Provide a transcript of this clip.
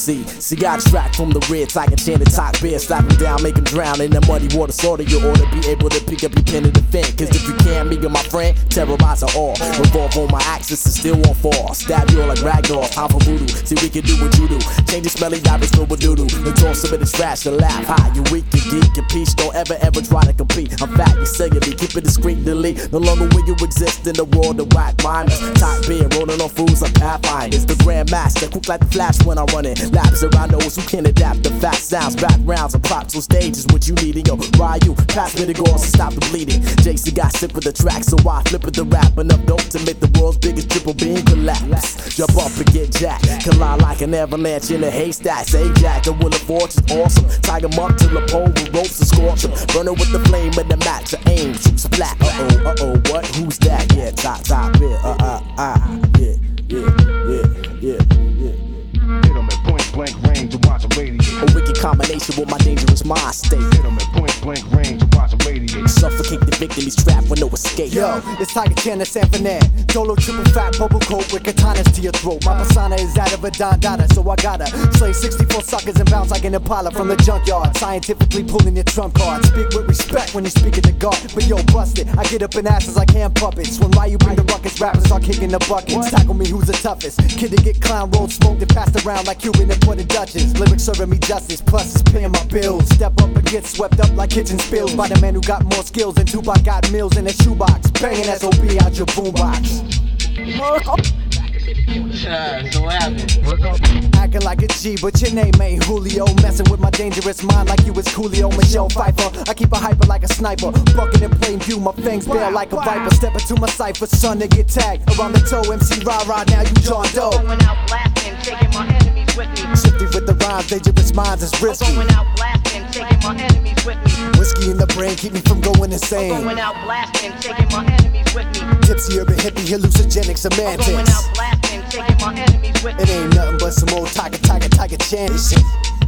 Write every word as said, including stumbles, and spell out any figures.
C. See, got tracked from the rear, tiger chin and top beer. Slap him down, make him drown in the muddy water. Sort of you ought to be able to pick up your pen and defend. Cause if you can't, me and my friend, terrorize her all. Revolve on my axis and still won't fall. Stab you all like ragdoll, time for voodoo. See, we can do what you do. Change the smelly diamonds to a doodoo. The toss of it is trash to laugh. High, you weak, you geek, you peach. Don't ever, ever try to compete. I'm fat, you cellularly, keep it discreet, delete. No longer will you exist in the world of whack miners. Top beer, rolling on fools like Pathfinders. The Grandmaster, quick like the Flash when I'm running laps around those who can adapt the fast sounds, backgrounds, and props on stages. What you need, yo, Ryu, pass me the gauze to stop the bleeding. J C got sick with the track, so I flip it the rap. Enough dope to make the world's biggest triple beam collapse. Jump up and get jacked, collide like an avalanche in a haystack. Say Jack, the Wheel of Fortune's awesome. Tie him up till the pole with ropes and scorch him. Burning with the flame and the match, the aim, shoot splat. Uh oh, uh oh, what? Who's that? Yeah, top, top, yeah, uh, uh, uh, yeah, yeah, yeah, yeah, yeah. Hit him at point blank range and watch him radiate. A wicked combination with my dangerous mind state. Hit him at point blank range and watch him radiate. Suffocate the victim, he's trapped with no escape. Yo, it's Tiger Chan and San Fernan. Dolo triple fat, bubble coat with katanas to your throat. My persona is that of a Don Dada, so I gotta slay sixty-four suckers and bounce like an Impala from the junkyard. Scientifically pulling your trump card. Speak with respect when you speak at the guard. But yo, bust it, I get up in asses like hand puppets. When Ryu bring the ruckus, rappers start kicking the buckets. Tackle me, who's the toughest? Kid to get clown rolled, smoked and passed around like Cuban and put in Dutchess. Lyrics serving me justice, plus it's paying my bills. Step up and get swept up like kitchen spills by the man who got more skills than Tupac got meals in a shoebox. Banging S O B out your boombox. Uh, so what happened? Acting like a G, but your name ain't Julio. Messing with my dangerous mind like you was Coolio. Michelle Pfeiffer, I keep a hyper like a sniper. Bucking in plain view, my fangs bare like a viper. Step into my cipher, son, to get tagged. Around the toe, M C Rah-Rah, now you John Doe. Going out blasting, taking my enemies with me. Shifty with the rhymes, dangerous minds is risky. Going out blasting, taking my enemies with me. Whiskey in the brain, keep me from going insane. Going out blasting, taking my enemies with me. Tipsy, urban hippie, hallucinogenic semantics. Going out blasting, taking my enemies with me. It ain't nothing but some old tiger, tiger, tiger chant shit.